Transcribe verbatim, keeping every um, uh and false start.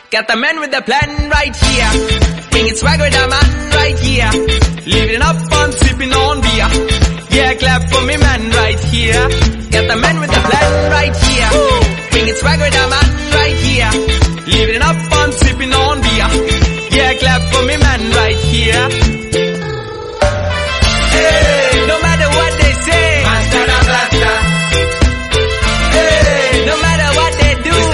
Got the man with the plan right here. Bringing swag with a man right here. Living up on sipping on beer. Yeah, clap for me man right here. Got the man with the plan right here. Bringing swag with a man right here. Living up on sipping on beer. Yeah, clap for me man right here.